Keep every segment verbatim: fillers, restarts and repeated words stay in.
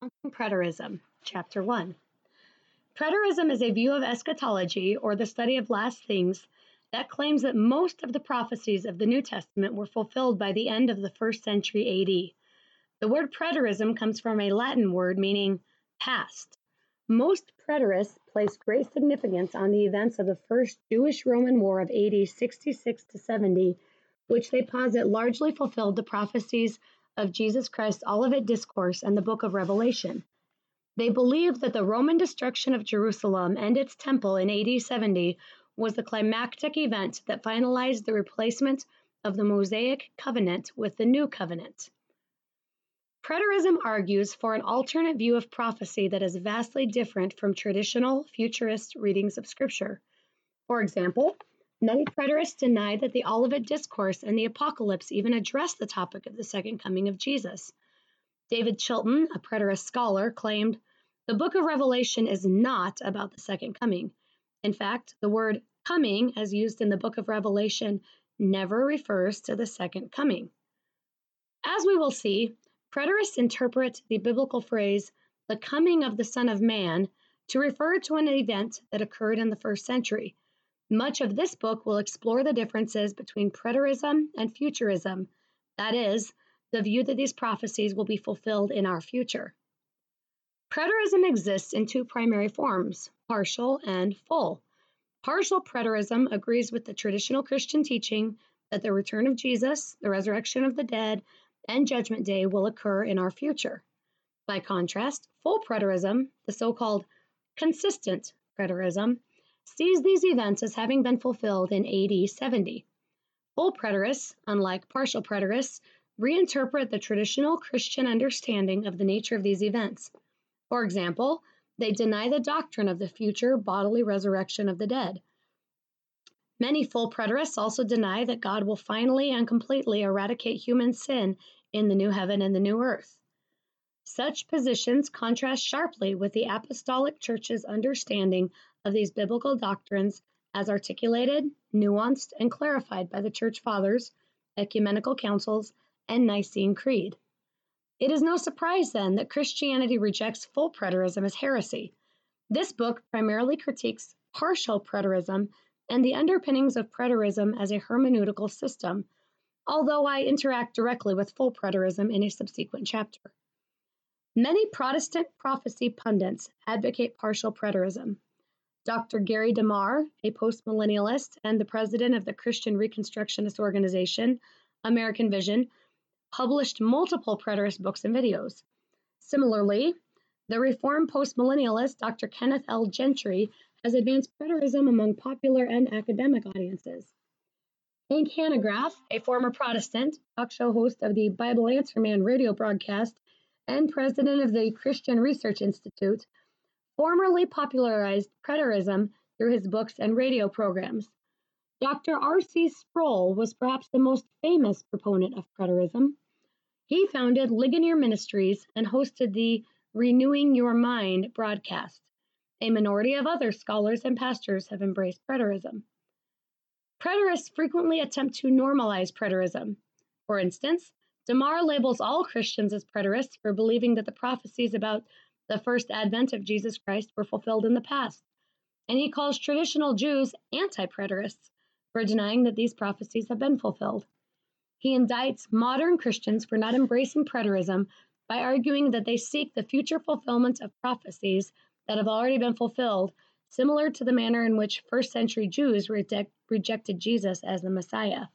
Preterism, Chapter one. Preterism is a view of eschatology, or the study of last things, that claims that most of the prophecies of the New Testament were fulfilled by the end of the first century A D. The word preterism comes from a Latin word meaning past. Most preterists place great significance on the events of the First Jewish-Roman War of A D sixty-six to seventy, which they posit largely fulfilled the prophecies of Jesus Christ's Olivet Discourse and the book of Revelation. They believed that the Roman destruction of Jerusalem and its temple in A D seventy was the climactic event that finalized the replacement of the Mosaic covenant with the New Covenant. Preterism argues for an alternate view of prophecy that is vastly different from traditional futurist readings of Scripture. For example, many preterists deny that the Olivet Discourse and the Apocalypse even address the topic of the second coming of Jesus. David Chilton, a preterist scholar, claimed, "The book of Revelation is not about the second coming. In fact, the word coming, as used in the book of Revelation, never refers to the second coming." As we will see, preterists interpret the biblical phrase, "the coming of the Son of Man," to refer to an event that occurred in the first century. Much of this book will explore the differences between preterism and futurism, that is, the view that these prophecies will be fulfilled in our future. Preterism exists in two primary forms, partial and full. Partial preterism agrees with the traditional Christian teaching that the return of Jesus, the resurrection of the dead, and Judgment Day will occur in our future. By contrast, full preterism, the so-called consistent preterism, sees these events as having been fulfilled in A D seventy. Full preterists, unlike partial preterists, reinterpret the traditional Christian understanding of the nature of these events. For example, they deny the doctrine of the future bodily resurrection of the dead. Many full preterists also deny that God will finally and completely eradicate human sin in the new heaven and the new earth. Such positions contrast sharply with the Apostolic Church's understanding of these biblical doctrines as articulated, nuanced, and clarified by the Church Fathers, ecumenical councils, and Nicene Creed. It is no surprise, then, that Christianity rejects full preterism as heresy. This book primarily critiques partial preterism and the underpinnings of preterism as a hermeneutical system, although I interact directly with full preterism in a subsequent chapter. Many Protestant prophecy pundits advocate partial preterism. Doctor Gary DeMar, a postmillennialist and the president of the Christian Reconstructionist organization, American Vision, published multiple preterist books and videos. Similarly, the Reformed postmillennialist Doctor Kenneth L. Gentry has advanced preterism among popular and academic audiences. Hank Hanegraaff, a former Protestant, talk show host of the Bible Answer Man radio broadcast and president of the Christian Research Institute, formerly popularized preterism through his books and radio programs. Doctor R C Sproul was perhaps the most famous proponent of preterism. He founded Ligonier Ministries and hosted the Renewing Your Mind broadcast. A minority of other scholars and pastors have embraced preterism. Preterists frequently attempt to normalize preterism. For instance, DeMar labels all Christians as preterists for believing that the prophecies about the first advent of Jesus Christ were fulfilled in the past, and he calls traditional Jews anti-preterists for denying that these prophecies have been fulfilled. He indicts modern Christians for not embracing preterism by arguing that they seek the future fulfillment of prophecies that have already been fulfilled, similar to the manner in which first-century Jews reject, rejected Jesus as the Messiah.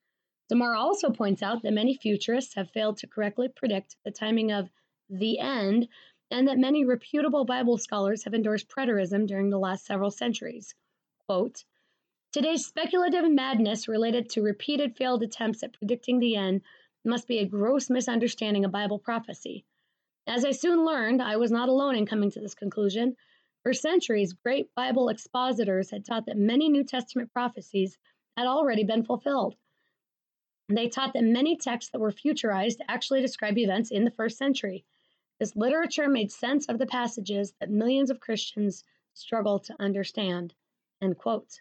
DeMar also points out that many futurists have failed to correctly predict the timing of the end, and that many reputable Bible scholars have endorsed preterism during the last several centuries. Quote, "Today's speculative madness related to repeated failed attempts at predicting the end must be a gross misunderstanding of Bible prophecy. As I soon learned, I was not alone in coming to this conclusion. For centuries, great Bible expositors had taught that many New Testament prophecies had already been fulfilled. They taught that many texts that were futurized actually describe events in the first century. This literature made sense of the passages that millions of Christians struggle to understand." End quote.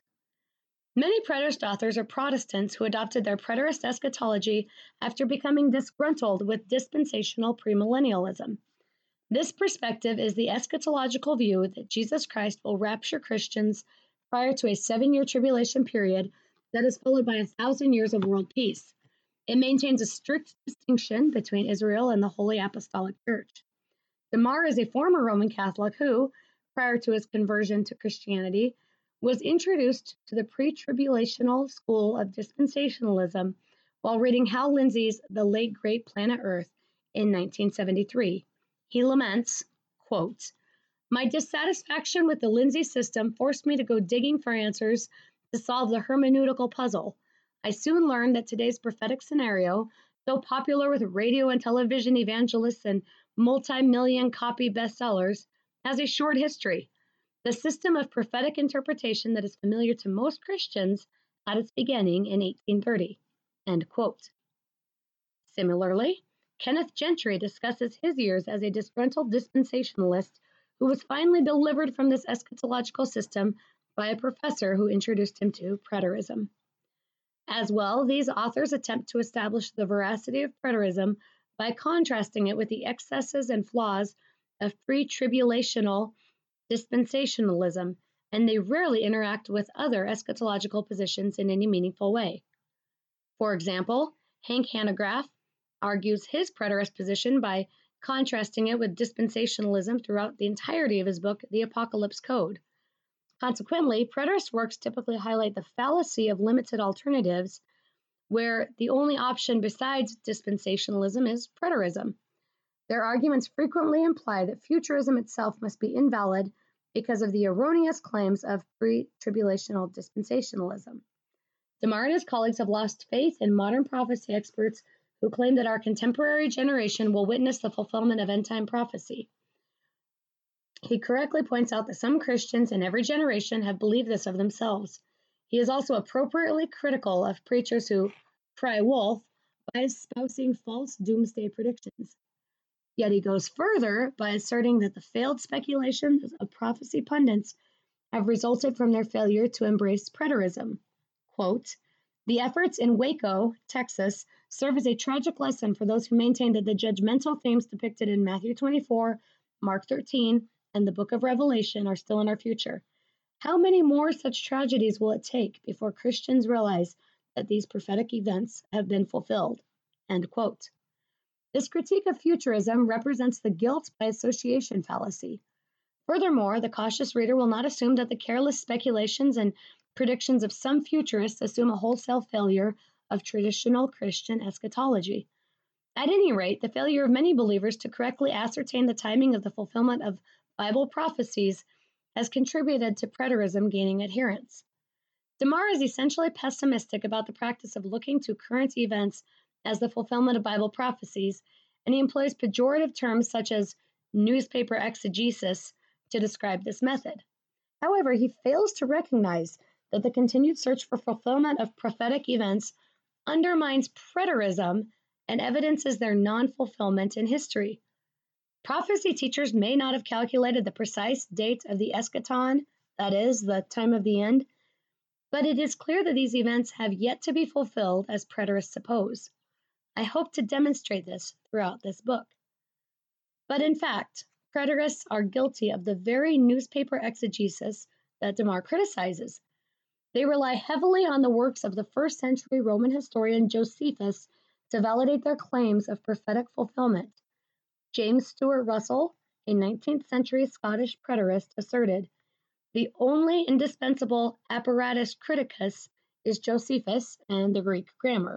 Many preterist authors are Protestants who adopted their preterist eschatology after becoming disgruntled with dispensational premillennialism. This perspective is the eschatological view that Jesus Christ will rapture Christians prior to a seven-year tribulation period that is followed by a thousand years of world peace. It maintains a strict distinction between Israel and the Holy Apostolic Church. DeMar is a former Roman Catholic who, prior to his conversion to Christianity, was introduced to the pre-tribulational school of dispensationalism while reading Hal Lindsey's The Late Great Planet Earth in nineteen seventy-three. He laments, quote, "My dissatisfaction with the Lindsey system forced me to go digging for answers to solve the hermeneutical puzzle. I soon learned that today's prophetic scenario, so popular with radio and television evangelists and multi-million copy bestsellers, has a short history. The system of prophetic interpretation that is familiar to most Christians had its beginning in eighteen thirty. End quote. Similarly, Kenneth Gentry discusses his years as a disgruntled dispensationalist who was finally delivered from this eschatological system by a professor who introduced him to preterism. As well, these authors attempt to establish the veracity of preterism by contrasting it with the excesses and flaws of pre-tribulational dispensationalism, and they rarely interact with other eschatological positions in any meaningful way. For example, Hank Hanegraaff argues his preterist position by contrasting it with dispensationalism throughout the entirety of his book, The Apocalypse Code. Consequently, preterist works typically highlight the fallacy of limited alternatives, where the only option besides dispensationalism is preterism. Their arguments frequently imply that futurism itself must be invalid because of the erroneous claims of pre-tribulational dispensationalism. DeMar and his colleagues have lost faith in modern prophecy experts who claim that our contemporary generation will witness the fulfillment of end-time prophecy. He correctly points out that some Christians in every generation have believed this of themselves. He is also appropriately critical of preachers who cry wolf by espousing false doomsday predictions. Yet he goes further by asserting that the failed speculations of prophecy pundits have resulted from their failure to embrace preterism. Quote, "The efforts in Waco, Texas, serve as a tragic lesson for those who maintain that the judgmental themes depicted in Matthew twenty-four, Mark thirteen, and the Book of Revelation are still in our future. How many more such tragedies will it take before Christians realize that these prophetic events have been fulfilled?" End quote. This critique of futurism represents the guilt by association fallacy. Furthermore, the cautious reader will not assume that the careless speculations and predictions of some futurists assume a wholesale failure of traditional Christian eschatology. At any rate, the failure of many believers to correctly ascertain the timing of the fulfillment of Bible prophecies has contributed to preterism gaining adherents. DeMar is essentially pessimistic about the practice of looking to current events as the fulfillment of Bible prophecies, and he employs pejorative terms such as newspaper exegesis to describe this method. However, he fails to recognize that the continued search for fulfillment of prophetic events undermines preterism and evidences their non-fulfillment in history. Prophecy teachers may not have calculated the precise date of the eschaton, that is, the time of the end, but it is clear that these events have yet to be fulfilled as preterists suppose. I hope to demonstrate this throughout this book. But in fact, preterists are guilty of the very newspaper exegesis that DeMar criticizes. They rely heavily on the works of the first century Roman historian Josephus to validate their claims of prophetic fulfillment. James Stuart Russell, a nineteenth century Scottish preterist, asserted, "The only indispensable apparatus criticus is Josephus and the Greek grammar."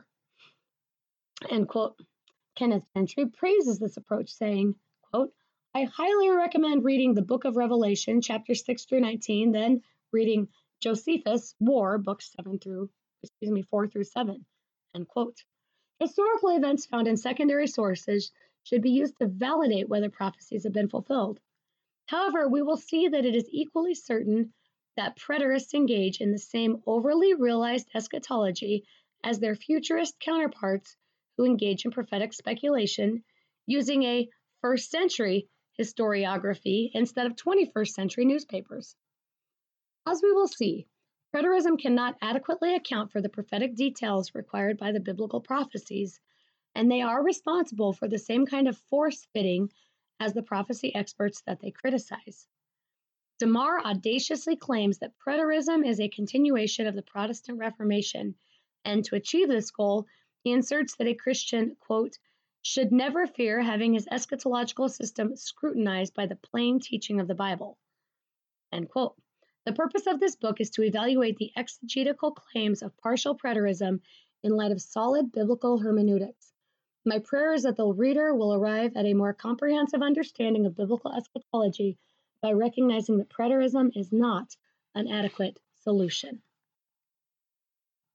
End quote. Kenneth Gentry praises this approach, saying, quote, "I highly recommend reading the Book of Revelation, chapters six through nineteen, then reading Josephus' War, books seven through, excuse me, four through seven." End quote. Historical events found in secondary sources should be used to validate whether prophecies have been fulfilled. However, we will see that it is equally certain that preterists engage in the same overly realized eschatology as their futurist counterparts who engage in prophetic speculation using a first century historiography instead of twenty-first century newspapers. As we will see, preterism cannot adequately account for the prophetic details required by the biblical prophecies, and they are responsible for the same kind of force-fitting as the prophecy experts that they criticize. DeMar audaciously claims that preterism is a continuation of the Protestant Reformation, and to achieve this goal, he inserts that a Christian, quote, should never fear having his eschatological system scrutinized by the plain teaching of the Bible, end quote. The purpose of this book is to evaluate the exegetical claims of partial preterism in light of solid biblical hermeneutics. My prayer is that the reader will arrive at a more comprehensive understanding of biblical eschatology by recognizing that preterism is not an adequate solution.